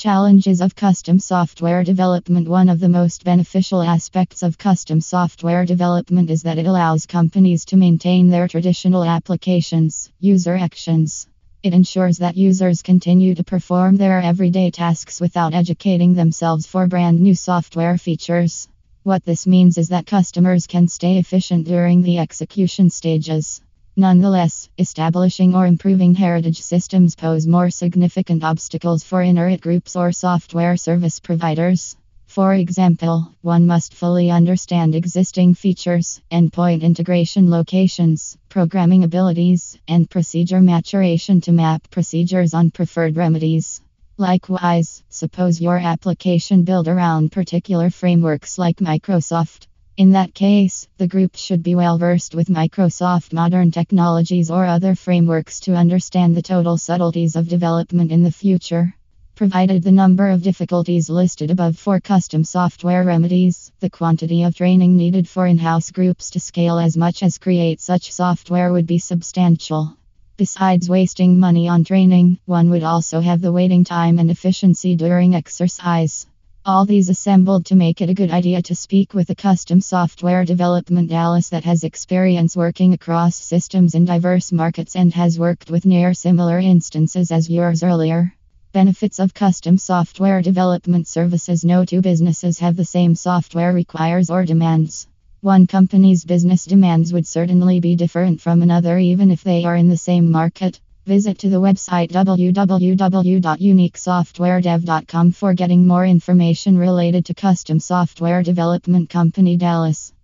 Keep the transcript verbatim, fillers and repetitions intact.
Challenges of custom software development. One of the most beneficial aspects of custom software development is that it allows companies to maintain their traditional applications, user actions. It ensures that users continue to perform their everyday tasks without educating themselves for brand new software features. What this means is that customers can stay efficient during the execution stages. Nonetheless, establishing or improving heritage systems pose more significant obstacles for inherent groups or software service providers. For example, one must fully understand existing features, endpoint integration locations, programming abilities, and procedure maturation to map procedures on preferred remedies. Likewise, suppose your application built around particular frameworks like Microsoft. In that case, the group should be well versed with Microsoft modern technologies or other frameworks to understand the total subtleties of development in the future. Provided the number of difficulties listed above for custom software remedies, the quantity of training needed for in-house groups to scale as much as create such software would be substantial. Besides wasting money on training, one would also have the waiting time and efficiency during exercise. All these assembled to make it a good idea to speak with a custom software development analyst that has experience working across systems in diverse markets and has worked with near similar instances as yours earlier. Benefits of custom software development services. No two businesses have the same software requires or demands. One company's business demands would certainly be different from another even if they are in the same market. Visit to the website w w w dot unique software dev dot com for getting more information related to custom software development company Dallas.